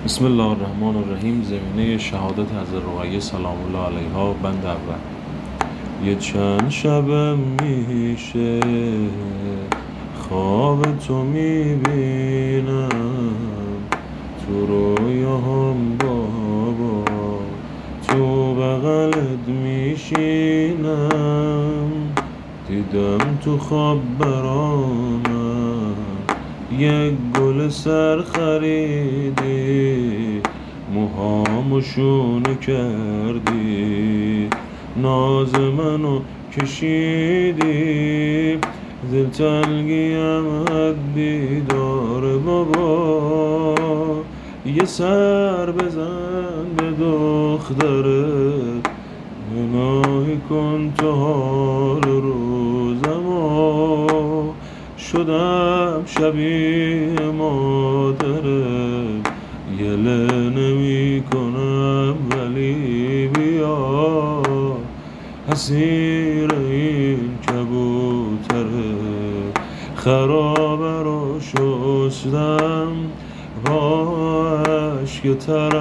بسم الله الرحمن الرحیم. زمینه شهادت حضرت رقیه سلام الله علیها. بند اول. یه چند شبم میشه خواب تو میبینم، تو رویاهم بابا تو بغلت میشینم، دیدم تو خواب برامم یک گل سر خریدی، موهامو شونه کردی، ناز منو کشیدی، دلتنگیم از دیدار بابا، یه سر بزن به دخترت، نگاهی کن تو حال روزمو، شدم شبیه مادرت، گله نمی کنم ولی بیا اسیر این کبوتره، خرابه رو شستم با عشق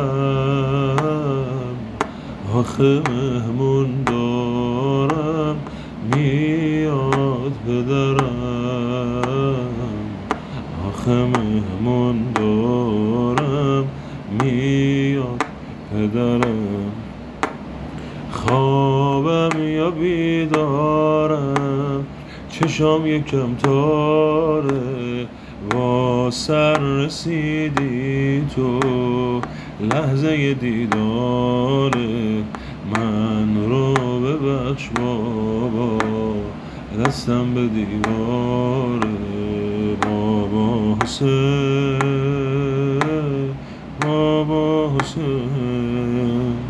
ترم، آخه مهمون دارم میاد پدرم، آخه مهمون دارم میاد پدرم، خوابم یا بیدارم چشام یکم تاره، با سر رسیدی تو لحظه دیداره، من رو ببخش بابا دستم به دیواره، بابا حسین بابا حسین.